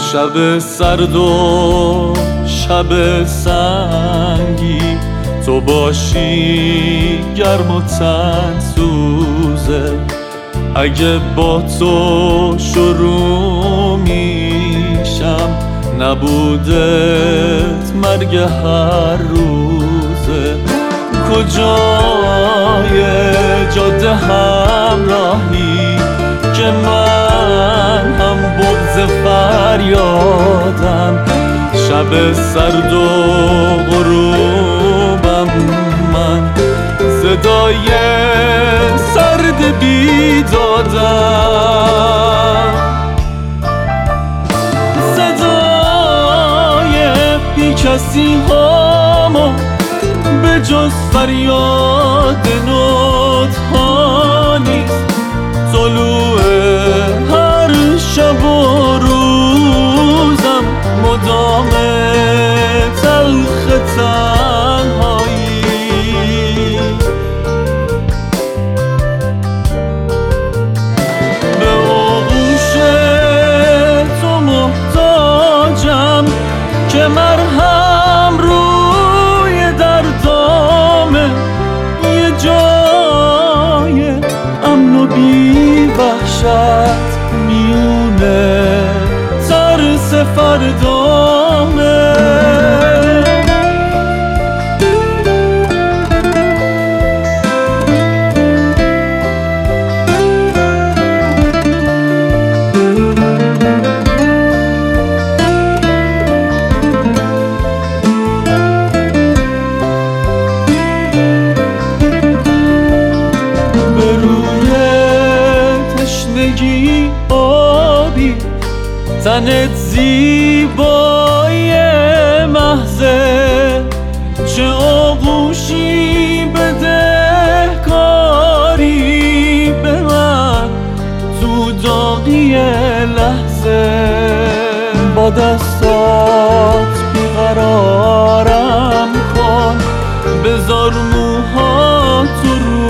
شب سرد و شب سنگی تو باشی گرم و تن سوزه. اگه با تو شروع میشم نبودت مرگ هر روزه. کجای جاده همراهی که من هم بغض فریادم. شب سرد و غروبم من صدای سرد بیدادم. صدای بی کسی هامو به جز فریاد نوت‌ها نیست. طلوع هر شب و روزم مدام تلخ تنهایی. به آغوش تو محتاجم که مرهم روی دردامه. یه جای امن و بی وحشت میونه ترس فردامه. به روی تشنگی آبی تنت زیبای محضه. چه آغوشی بدهکاری به من تو داغی لحظه. با دستات بیقرارم کن بذار موهات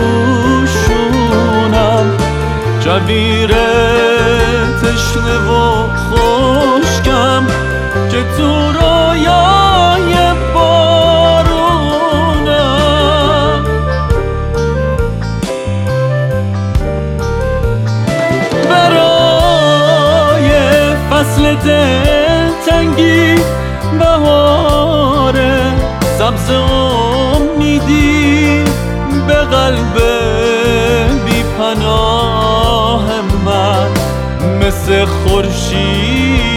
روشونم. کویر تشنه و خشکم که تو رویای بارونم. برای فصل دلتنگی بهار سبز امیدی به قلب بی پناه من مثل خورشید